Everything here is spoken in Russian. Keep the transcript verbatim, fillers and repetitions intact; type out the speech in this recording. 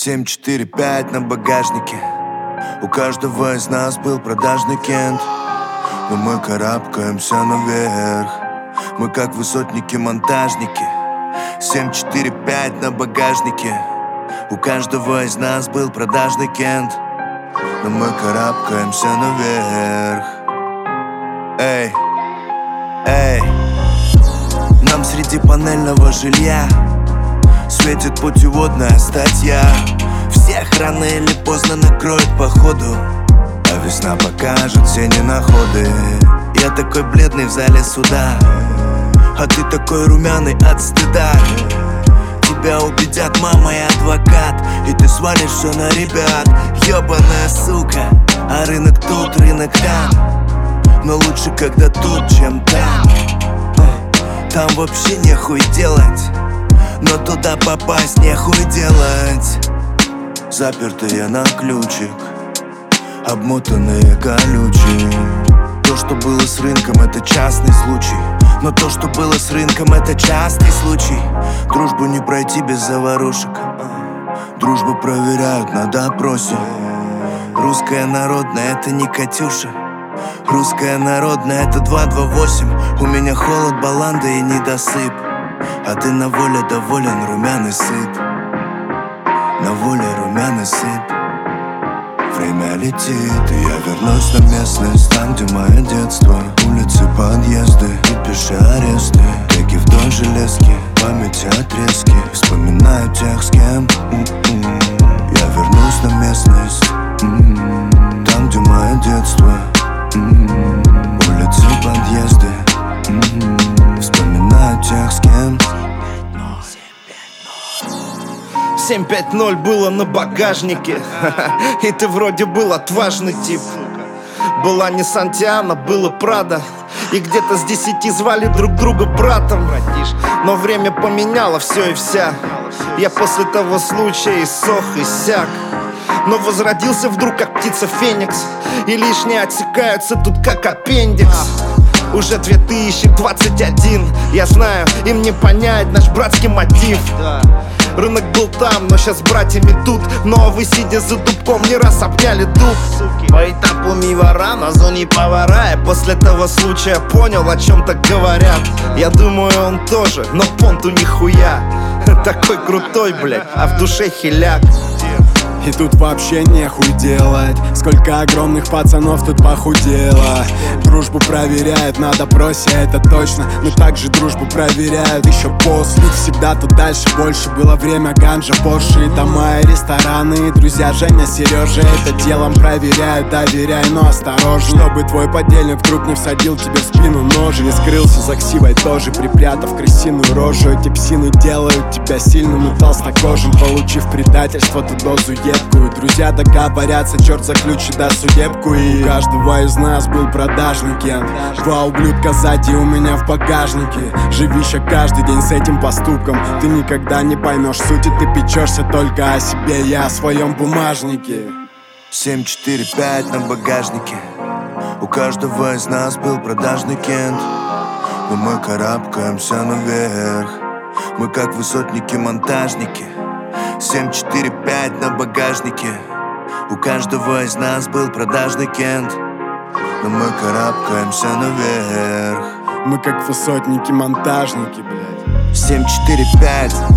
семь, четыре, пять на багажнике. У каждого из нас был продажный кент, но мы карабкаемся наверх. Мы как высотники-монтажники. семь, четыре, пять на багажнике. У каждого из нас был продажный кент, но мы карабкаемся наверх. Эй, эй. Нам среди панельного жилья светит путеводная статья. Всех рано или поздно накроет походу, а весна покажет все ненаходы. Я такой бледный в зале суда, а ты такой румяный от стыда. Тебя убедят мама и адвокат, и ты свалишь все на ребят. Ёбаная сука, а рынок тут, рынок там. Но лучше, когда тут, чем там. Там вообще нехуй делать, но туда попасть нехуй делать. Запертые на ключик, обмотанные колючие. То, что было с рынком, это частный случай, но то, что было с рынком, это частый случай. Дружбу не пройти без заварушек, дружбу проверяют на допросе. Русская народная, это не Катюша. Русская народная, это два два восемь. У меня холод, баланда и недосып, а ты на воле доволен, румяный сыт. На воле румяный сыт. Время летит, и я вернусь на местность, там, где мое детство. Улицы, подъезды, и пиши аресты. Реки вдоль железки, памяти отрезки. Вспоминаю тех, с кем м-м-м. Я вернусь на местность, м-м-м. Там, где мое детство. м-м-м. Улицы, подъезды, м-м-м. Вспоминаю тех, с кем. семь пять ноль было на багажнике. И ты вроде был отважный тип. Была не Сантьяна, было Прада. И где-то с десяти звали друг друга братом. Но время поменяло все и вся. Я после того случая иссох, иссяк. Но возродился вдруг, как птица Феникс. И лишние отсекаются тут, как аппендикс. Уже две тысячи двадцать один. Я знаю, им не понять наш братский мотив. Рынок был там, но сейчас с братьями тут. Но вы, сидя за дубком, не раз обняли дуб. По этапу мивара на зоне повара. Я после того случая понял, о чем так говорят. Я думаю, он тоже, но понту нихуя. Такой крутой, блядь, а в душе хиляк. И тут вообще нехуй делать. Сколько огромных пацанов тут похудело. Дружбу проверяют на допросе, это точно. Но также дружбу проверяют еще после. Всегда тут дальше больше. Было время ганжа, Порше и дома, и рестораны. И друзья Женя, Сережа это делом проверяют. Доверяй, но осторожно, чтобы твой подельник вдруг не всадил тебе в спину нож. Не скрылся за ксивой тоже, припрятав крысиную рожу. Эти псины делают тебя сильным и толстокожим. Получив предательство, ту дозу едкую. Друзья договорятся, черт заключит да судебку. И у каждого из нас был продажный кент. Два ублюдка сзади у меня в багажнике. Живи еще каждый день с этим поступком. Ты никогда не поймешь сути, ты печешься только о себе, я о своем бумажнике. семь, четыре, пять на багажнике. У каждого из нас был продажный кент, но мы карабкаемся наверх. Мы как высотники-монтажники. семь, четыре, пять на багажнике. У каждого из нас был продажный кент, но мы карабкаемся наверх. Мы как высотники-монтажники, блядь. семь, четыре, пять